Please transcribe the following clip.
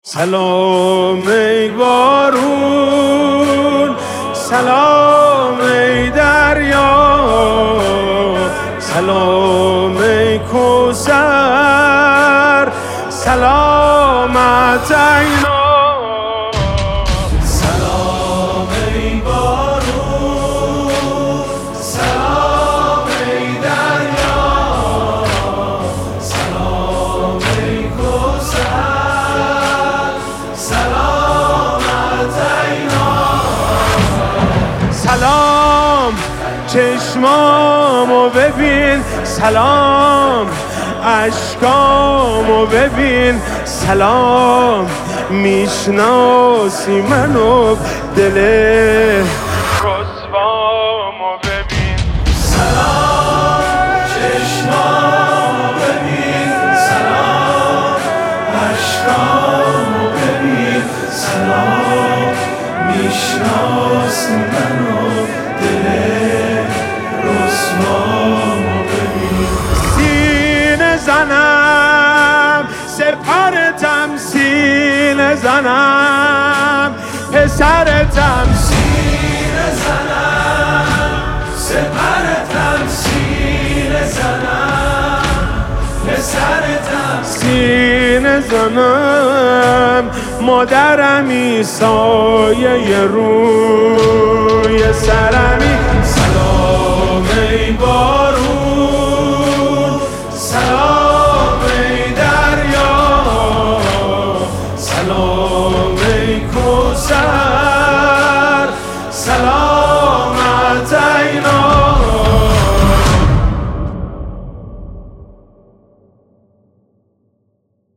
سلام ای بارون، سلام ای دریا، سلام ای کوثر، سلامت اینا. سلام ای بارون، سلام ای دریا، سلام ای کوثر، سلامت اینا. سلام چشمامو ببین، سلام اشکامو ببین، سلام میشناسی منو، دل رسوامو ببین. سلام چشمامو ببین، سلام اشکامو ببین، سلام میشناسی منو، دل رسوامو ببین. سینه زنم سپرتم، سینه زنم پسرتم، سینه زنم سپرتم، سینه زنم پسرتم، سینه زنم مادرمی، سایه روی سرمی. سلام ای بارون،